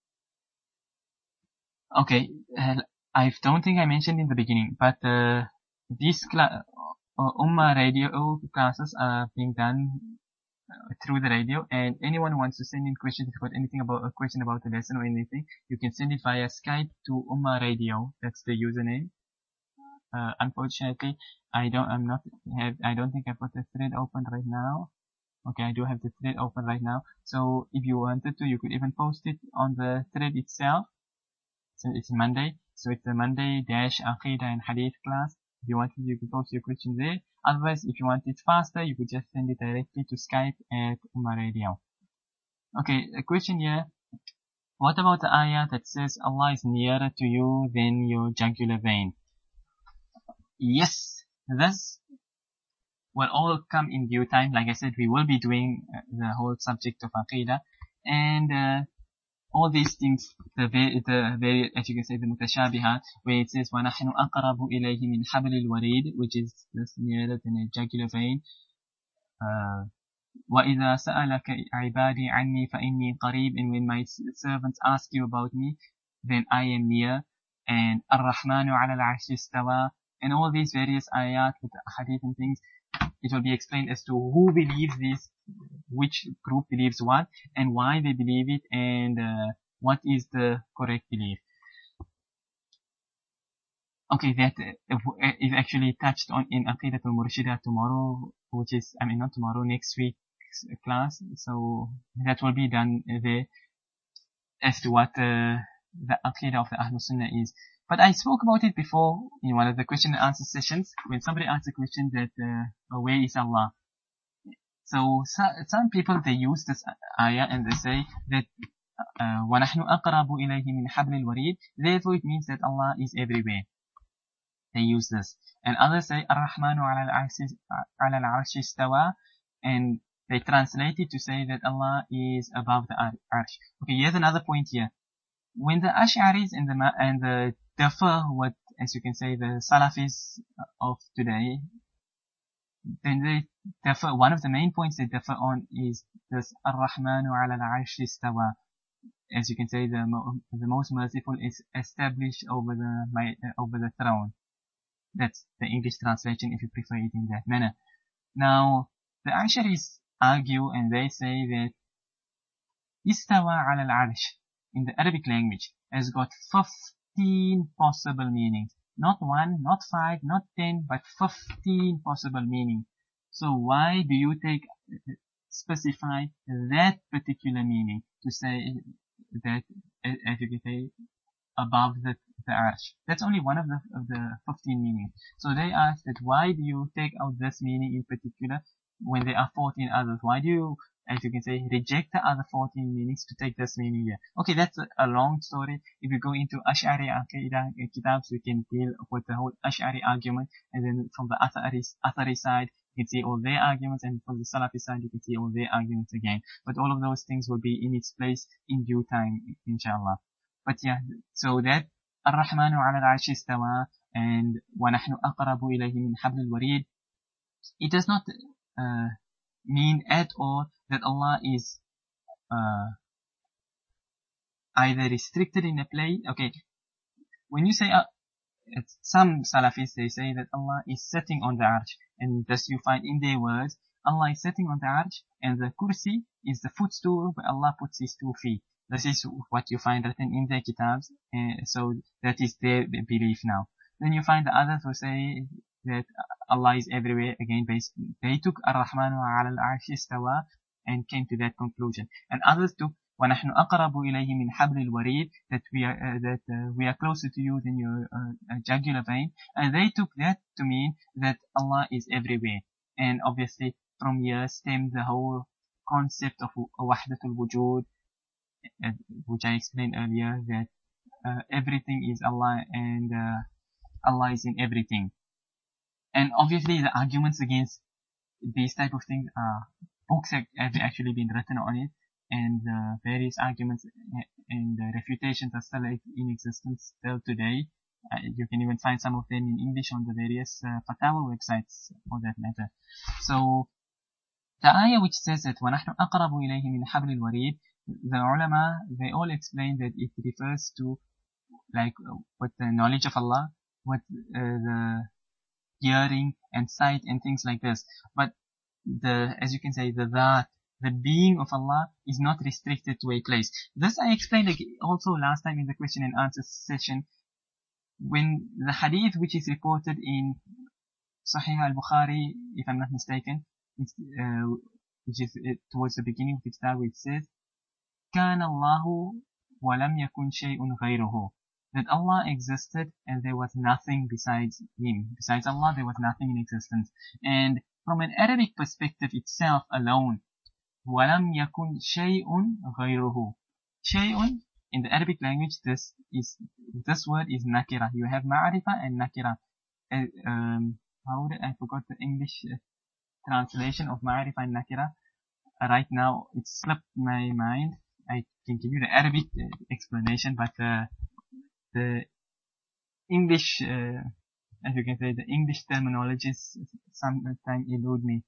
Okay, uh, I don't think I mentioned in the beginning, but uh, these cla- uh, Ummah radio classes are being done uh, through the radio, and anyone who wants to send in questions, if you've got anything about a question about the lesson or anything, you can send it via Skype to Ummah Radio. That's the username. Uh, unfortunately, I don't, I'm not, have, I don't think I've got the thread open right now. Okay, I do have the thread open right now. So if you wanted to, you could even post it on the thread itself. So it's Monday. So it's the Monday dash Aqidah and Hadith class. If you wanted, you could post your question there. Otherwise, if you want it faster, you could just send it directly to Skype at Ummah Radio. Okay, a question here. What about the ayah that says Allah is nearer to you than your jugular vein? Yes, this will all come in due time. Like I said, we will be doing the whole subject of Aqidah, and uh, all these things, the very, the very, as you can say, the mutashabihat, where it says, وَنَحْنُ أَقْرَبُ إِلَيْهِ مِنْ حَبْلِ الْوَرِيدِ, which is this nearer than a jugular vein. Uh, وَإِذَا سَأَلَكَ عِبَادِي عَنِّي فَإِنِّي قَرِيبٌ, and when my servants ask you about me, then I am near. And الرحمن على العرش استوى, and all these various ayat with the hadith and things, it will be explained as to who believes this, which group believes what, and why they believe it, and uh, what is the correct belief. Okay, that uh, is actually touched on in Aqidat al-Murshida tomorrow, which is, I mean not tomorrow, next week's class. So that will be done there as to what uh, the Aqidah of the Ahlul Sunnah is. But I spoke about it before in one of the question and answer sessions, when somebody asked a question that, uh, where is Allah? So, so some people, they use this ayah and they say that uh, وَنَحْنُ أَقْرَبُ إِلَيْهِ مِنْ حَبْلِ الْوَرِيدِ, therefore it means that Allah is everywhere. They use this. And others say الرحمن على العرش استوى, and they translate it to say that Allah is above the arsh. Okay, here's another point here. When the Ash'aris and the and the differ what, as you can say, the Salafis of today, then they differ. One of the main points they differ on is this Ar-Rahmanu ala al-Arsh istawa. As you can say, the the most merciful is established over the my, uh, over the throne. That's the English translation if you prefer it in that manner. Now, the Ash'aris argue and they say that istawa ala al-Arsh in the Arabic language has got fifteen possible meanings. Not one, not five, not ten, but fifteen possible meanings. So why do you take, specify that particular meaning to say that, as you can say, above the, the arsh? That's only one of the, of the fifteen meanings. So they ask that why do you take out this meaning in particular when there are fourteen others? Why do you, as you can say, reject the other fourteen meanings to take this meaning here? Okay, that's a, a long story. If we go into Ash'ari Aqidah kitabs, we can deal with the whole Ash'ari argument, and then from the Athari, Athari side, you can see all their arguments, and from the Salafi side, you can see all their arguments again. But all of those things will be in its place in due time, inshallah. But yeah, so that Ar-Rahmanu ala al-Arshi istawa and وَنَحْنُ أَقْرَبُ إِلَيْهِ مِنْ حَبْلِ الْوَرِيدِ, it does not uh, mean at all that Allah is uh, either restricted in a place. Okay, when you say uh, it's, some Salafis, they say that Allah is sitting on the arch, and thus you find in their words, Allah is sitting on the arch, and the kursi is the footstool where Allah puts his two feet. This is what you find written in their kitabs, uh, so that is their belief now. Then you find the others who say that Allah is everywhere. Again, based, they took Ar-Rahmanu ala al-arshi istawa and came to that conclusion. And others took وَنَحْنُ أَقْرَبُ إِلَيْهِ مِنْ حَبْلِ الْوَرِيدِ, that we are, uh, that uh, we are closer to you than your uh, jugular vein. And they took that to mean that Allah is everywhere. And obviously from here stemmed the whole concept of Wahdatul Wujud, uh, which I explained earlier, that uh, everything is Allah, and uh, Allah is in everything. And obviously the arguments against these type of things are, books have, have actually been written on it, and uh, various arguments and uh, refutations are still in existence still today. Uh, you can even find some of them in English on the various uh, Fatawa websites for that matter. So the ayah which says that وَنَحْنُ أَقْرَبُ إِلَيْهِ مِنْ حَبْلِ الْوَرِيدِ, the ulama, they all explain that it refers to like uh, with the knowledge of Allah, with uh, the hearing and sight and things like this. But the, as you can say, the that, the being of Allah is not restricted to a place. This I explained also last time in the question and answer session, when the hadith which is reported in Sahih al-Bukhari, if I'm not mistaken, uh, which is uh, towards the beginning of the kitab, which says, كَانَ اللَّهُ وَلَمْ يَكُنْ شَيْءٌ غَيْرُهُ, that Allah existed and there was nothing besides Him. Besides Allah, there was nothing in existence. And from an Arabic perspective itself alone, وَلَمْ يَكُنْ شَيْءٌ غَيْرُهُ. شَيْءٌ, in the Arabic language, this is, this word is nakira. You have ma'arifa and nakira. Uh, um, how would I, I forgot the English uh, translation of ma'arifa and nakira. Uh, right now, it slipped my mind. I can give you the Arabic uh, explanation, but uh, the English, uh, as you can say, the English terminologies sometimes elude me.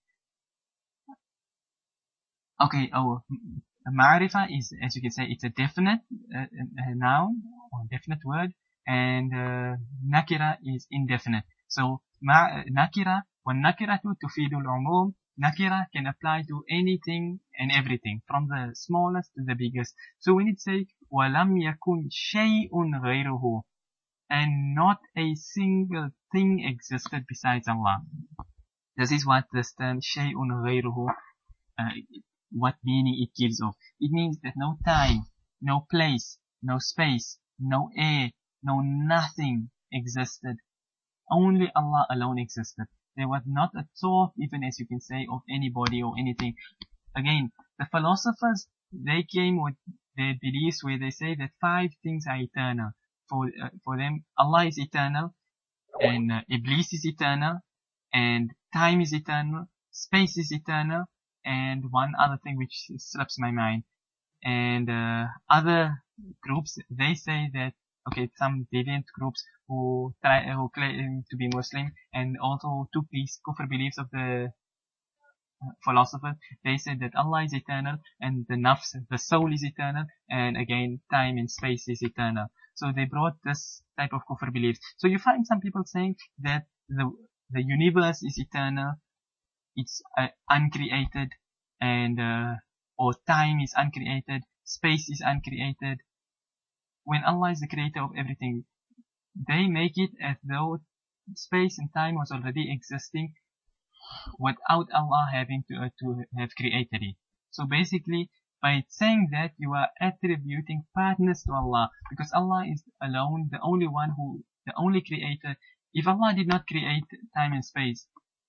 Okay, oh, ma'arifa is, as you can say, it's a definite uh, a noun or definite word, and uh, nakira is indefinite. So ma- nakira, when nakiratu tufidul umum, nakira can apply to anything and everything, from the smallest to the biggest. So when it says walam yakun shay'un ghayruhu, and not a single thing existed besides Allah. This is what this term shay'un ghayruhu, uh, what meaning it gives off. It means that no time, no place, no space, no air, no nothing existed. Only Allah alone existed. There was not a thought, even as you can say, of anybody or anything. Again, the philosophers, they came with their beliefs where they say that five things are eternal. For uh, for them, Allah is eternal, and uh, Iblis is eternal, and time is eternal, space is eternal, and one other thing which slips my mind. And uh, other groups, they say that, okay, some deviant groups who try, who claim to be Muslim and also took these kufr beliefs of the philosophers, they said that Allah is eternal and the nafs, the soul is eternal, and again, time and space is eternal. So they brought this type of kufr beliefs. So you find some people saying that the the universe is eternal, it's uh, uncreated, and uh, or time is uncreated, space is uncreated. When Allah is the creator of everything, they make it as though space and time was already existing without Allah having to, uh, to have created it. So basically, by saying that, you are attributing partners to Allah, because Allah is alone, the only one who, the only creator. If Allah did not create time and space,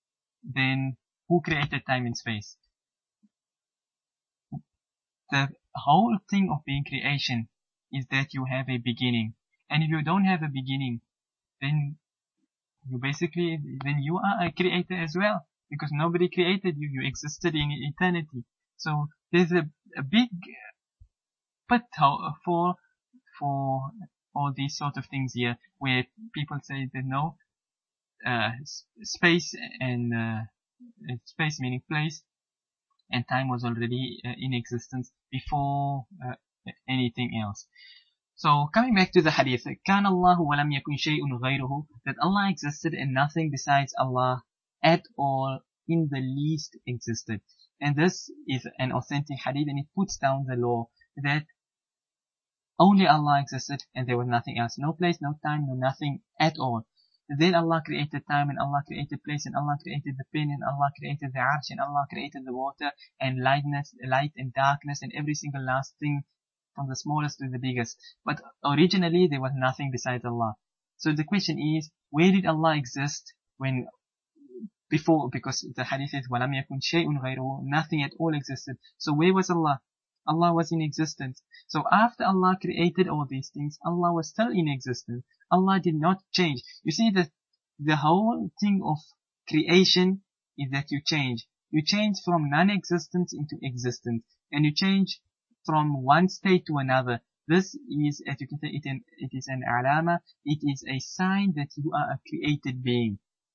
then who created time and space? The whole thing of being creation is that you have a beginning. And if you don't have a beginning, then you basically, then you are a creator as well, because nobody created you, you existed in eternity. So there's a, a big pitfall for, for all these sort of things here, where people say that no, uh, space and, uh, space meaning place, and time was already uh, in existence before uh, anything else. So coming back to the hadith, كان الله ولم يكن شيء غيره, that Allah existed and nothing besides Allah at all in the least existed. And this is an authentic hadith, and it puts down the law that only Allah existed and there was nothing else. No place, no time, no nothing at all. Then Allah created time, and Allah created place, and Allah created the pen, and Allah created the arsh, and Allah created the water, and lightness, light and darkness, and every single last thing from the smallest to the biggest. But originally there was nothing besides Allah. So the question is, where did Allah exist when before? Because the hadith says, وَلَمْ يَكُنْ شَيْءٌ غَيْرُهُ, nothing at all existed. So where was Allah? Allah was in existence. So after Allah created all these things, Allah was still in existence. Allah did not change. You see, the, the whole thing of creation is that you change. You change from non-existence into existence. And you change from one state to another. This is, as you can say, it, it is an alama. It is a sign that you are a created being.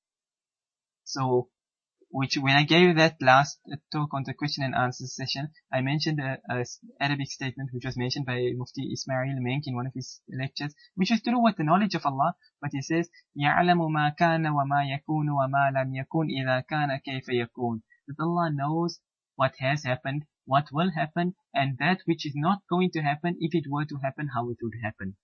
So, which when I gave that last talk on the question and answer session, I mentioned a, a Arabic statement which was mentioned by Mufti Ismail Menk in one of his lectures, which is to do with the knowledge of Allah. But he says, يَعْلَمُ مَا كَانَ وَمَا يَكُونُ وَمَا لَمْ يَكُونْ إِذَا كَانَ كَيْفَ يَكُونُ. That Allah knows what has happened, what will happen, and that which is not going to happen, if it were to happen, how it would happen.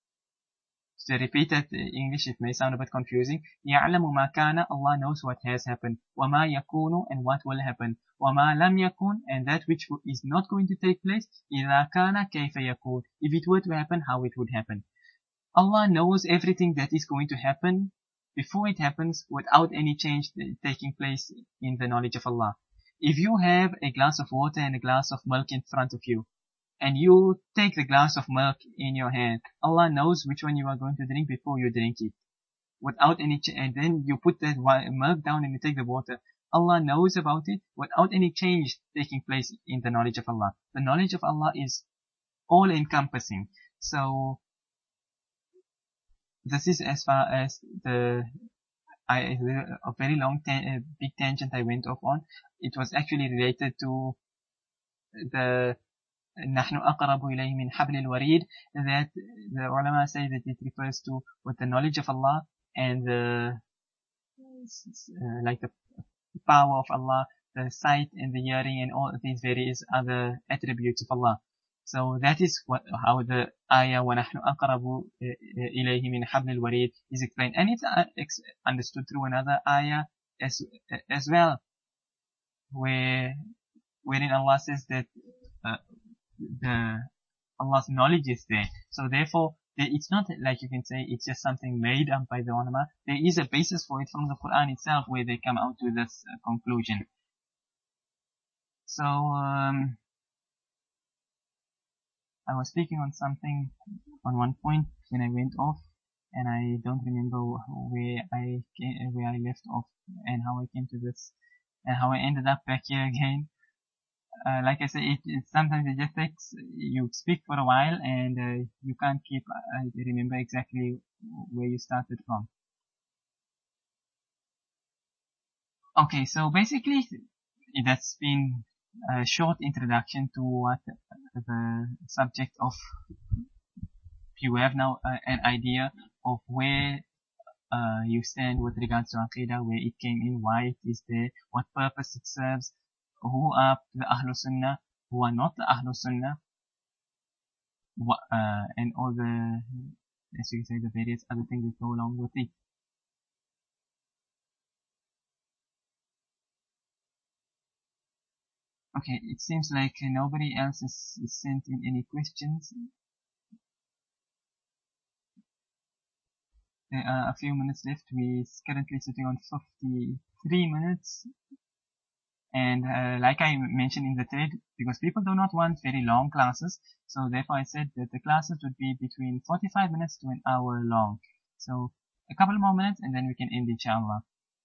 To repeat that in English, it may sound a bit confusing. يَعْلَمُ مَا كَانَ, Allah knows what has happened. وَمَا يَكُونُ, and what will happen. وَمَا لَمْ يَكُونْ, and that which is not going to take place. إِذَا كَانَ كَيْفَ يَكُونُ, if it were to happen, how it would happen. Allah knows everything that is going to happen before it happens, without any change taking place in the knowledge of Allah. If you have a glass of water and a glass of milk in front of you, and you take the glass of milk in your hand, Allah knows which one you are going to drink before you drink it. Without any ch- and then you put that milk down and you take the water. Allah knows about it without any change taking place in the knowledge of Allah. The knowledge of Allah is all encompassing. So, this is as far as the, I, a very long, ta- big tangent I went off on. It was actually related to the نحن أقرب إليه من حبل الوريد, that the ulama say that it refers to with the knowledge of Allah and the uh, like the power of Allah, the sight and the hearing and all these various other attributes of Allah. So that is what how the ayah وَنَحْنُ أَقْرَبُ إِلَيْهِ مِنْ حَبْلِ الْوَرِيدِ is explained, and it's understood through another ayah as as well, where wherein Allah says that uh, the Allah's knowledge is there. So therefore, there, it's not like you can say it's just something made up by the ulama. There is a basis for it from the Quran itself, where they come out to this uh, conclusion. So um, I was speaking on something on one point when I went off, and I don't remember where I came, where I left off and how I came to this and how I ended up back here again. Uh, like I said, it, it sometimes it just takes, you speak for a while and uh, you can't keep, I uh, remember exactly where you started from. Okay, so basically that's been a short introduction to what the subject of, you have now uh, an idea of where uh, you stand with regards to Aqidah, where it came in, why it is there, what purpose it serves, who are the Ahlul Sunnah, who are not the Ahlul Sunnah, uh, and all the, as you say, the various other things that go along with it. Okay, it seems like nobody else has sent in any questions. There are a few minutes left. We're currently sitting on fifty-three minutes. And uh, like I mentioned in the thread, because people do not want very long classes, so therefore I said that the classes would be between forty-five minutes to an hour long. So a couple more minutes and then we can end, inshallah.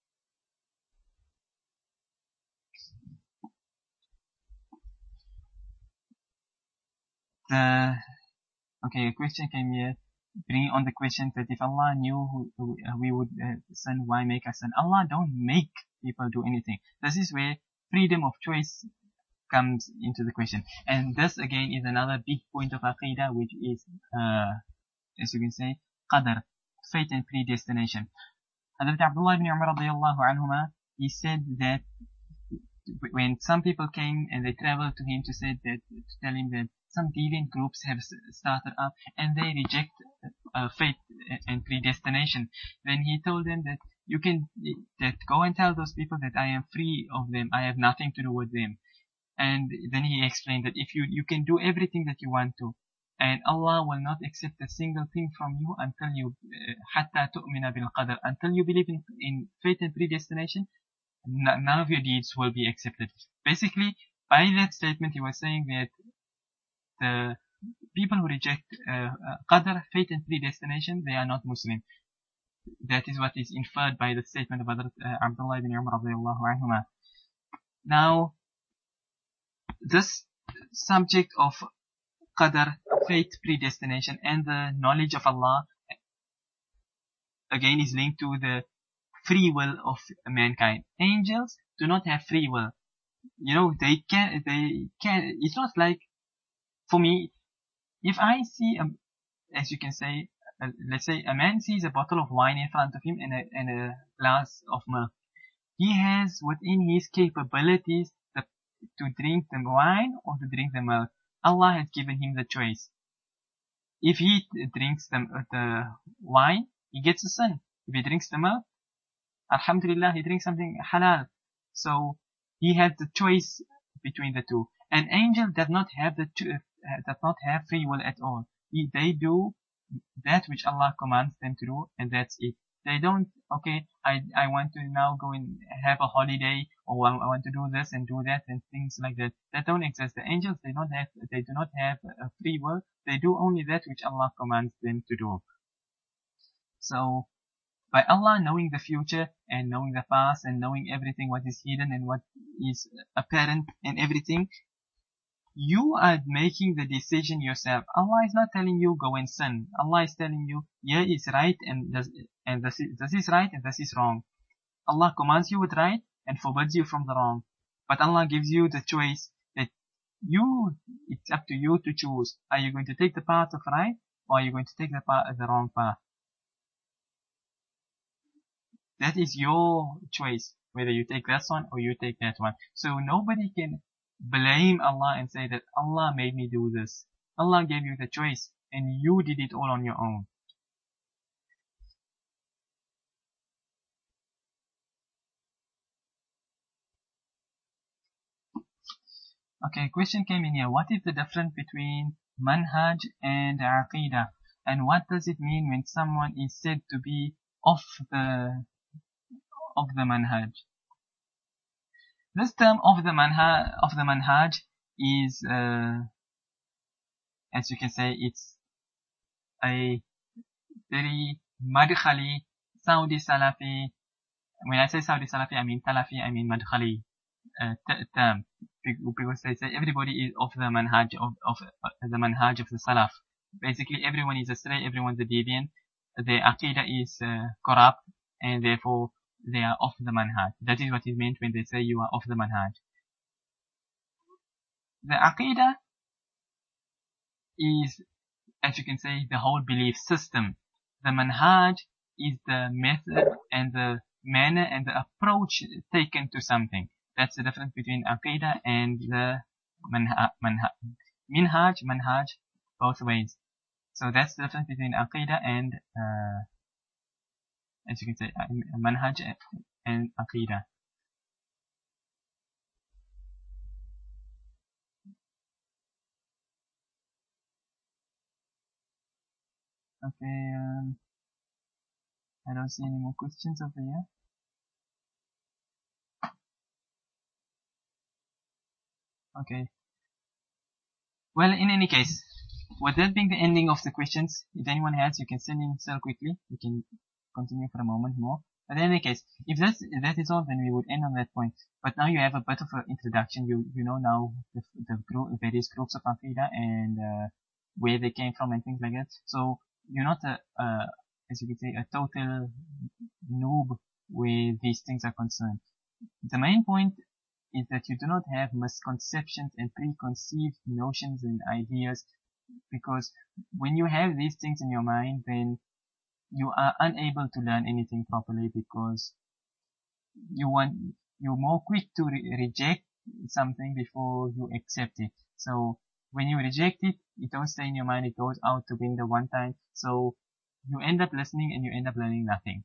The, okay, a question came here, bringing on the question that if Allah knew who, who, uh, we would uh, sin, why make us sin? Allah don't make people do anything. This is where freedom of choice comes into the question. And this again is another big point of Aqidah, which is, uh, as you can say, Qadr, fate and predestination. Hazrat Abdullah ibn Umar radiallahu anhuma, he said that when some people came and they traveled to him to say that, to tell him that some deviant groups have started up and they reject uh, fate and predestination, then he told them that you can that go and tell those people that I am free of them, I have nothing to do with them. And then he explained that if you you can do everything that you want to, and Allah will not accept a single thing from you until you hatta tu'mina bil qadr, until you believe in, in fate and predestination, none of your deeds will be accepted. Basically, by that statement, he was saying that the people who reject uh, qadr, fate and predestination, they are not Muslim. That is what is inferred by the statement of Hazrat uh, Abdullah ibn Umar radiallahu anhuma. Now, this subject of qadr, fate, predestination, and the knowledge of Allah, again, is linked to the free will of mankind. Angels do not have free will. You know, they can, they can, it's not like, for me, if I see, a, as you can say, uh, let's say a man sees a bottle of wine in front of him and a, and a glass of milk. He has within his capabilities the, to drink the wine or to drink the milk. Allah has given him the choice. If he drinks the, the wine, he gets a sin. If he drinks the milk, alhamdulillah, he drinks something halal. So he had the choice between the two. An angel does not have the does not have free will at all. He, they do that which Allah commands them to do, and that's it. They don't, okay, I I want to now go and have a holiday, or I want to do this and do that and things like that. That don't exist. The angels, they don't have, they do not have a free will. They do only that which Allah commands them to do. So, by Allah knowing the future and knowing the past and knowing everything, what is hidden and what is apparent and everything, you are making the decision yourself. Allah is not telling you go and sin. Allah is telling you, yeah, it's right and this, and this is, this is right and this is wrong. Allah commands you with right and forbids you from the wrong. But Allah gives you the choice that you, it's up to you to choose. Are you going to take the path of right, or are you going to take the path, the wrong path? That is your choice, whether you take this one or you take that one. So nobody can blame Allah and say that Allah made me do this. Allah gave you the choice and you did it all on your own. Okay, question came in here. What is the difference between manhaj and aqidah? And what does it mean when someone is said to be off the of the manhaj? This term of the manhaj of the manhaj is, uh, as you can say, it's a very madkhali Saudi Salafi. When I say Saudi Salafi, I mean Talafi, I mean madkhali uh, term, because they say everybody is of the manhaj of, of uh, the manhaj of the Salaf. Basically, everyone is astray, everyone's a deviant. The aqidah is uh, corrupt, and therefore they are off the manhaj. That is what is meant when they say you are off the manhaj. The aqidah is, as you can say, the whole belief system. The manhaj is the method and the manner and the approach taken to something. That's the difference between aqidah and the manhaj. Manha, minhaj, manhaj, both ways. So that's the difference between aqidah and, uh, as you can say, manhaj and aqidah. Okay, um, I don't see any more questions over here. Okay. Well, in any case, with that being the ending of the questions, if anyone has, you can send in so quickly. We can continue for a moment more. But in any case, if that's, if that is all, then we would end on that point. But now you have a bit of an introduction. You you know now the, the group, various groups of aqidah and uh, where they came from and things like that. So you're not a, uh, as you could say, a total noob where these things are concerned. The main point is that you do not have misconceptions and preconceived notions and ideas, because when you have these things in your mind, then you are unable to learn anything properly, because you want, you're more quick to re- reject something before you accept it. So when you reject it, it don't stay in your mind, it goes out the window one time. So you end up listening and you end up learning nothing.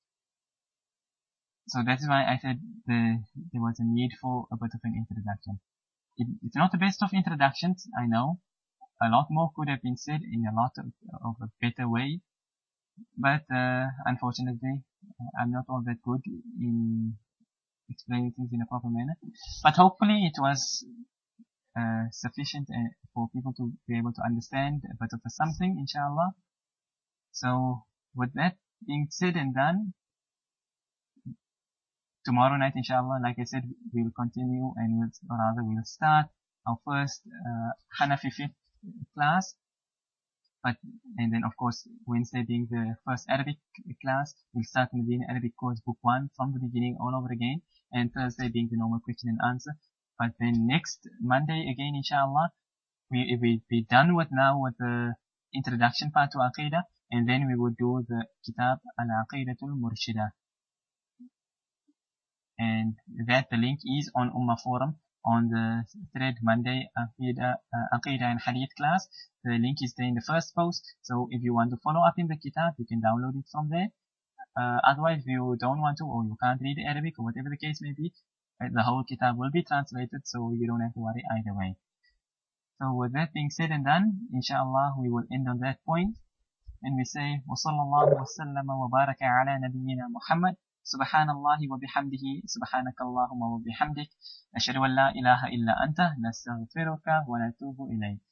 So that's why I said the, there was a need for a bit of an introduction. It, it's not the best of introductions, I know. A lot more could have been said in a lot of, of a better way. But uh, unfortunately, I'm not all that good in explaining things in a proper manner. But hopefully it was uh, sufficient uh, for people to be able to understand a bit of a something, inshallah. So with that being said and done, tomorrow night, inshallah, like I said, we'll continue and we'll, or rather we'll start our first uh, Hanafi fiqh class. But, and then of course, Wednesday being the first Arabic class, we'll start Medina Arabic course book one from the beginning all over again, and Thursday being the normal question and answer. But then next Monday again, inshallah, we we be done with now with the introduction part to Aqidah, and then we will do the Kitab Al-Aqidatul Murshida. And that the link is on Ummah Forum on the thread Monday Aqidah, uh, Aqidah and Hadith class. The link is there in the first post. So if you want to follow up in the Kitab, you can download it from there. Uh, otherwise, if you don't want to, or you can't read Arabic, or whatever the case may be, uh, the whole Kitab will be translated, so you don't have to worry either way. So with that being said and done, inshallah, we will end on that point. And we say, وَصَلَّى اللَّهُ وَسَلَّمَ وَبَارَكَ عَلَى نَبِيِّنَا مُحَمَّدٍ سبحان الله وبحمده سبحانك اللهم وبحمدك نشهد أن لا إله إلا أنت نستغفرك ونتوب إليك.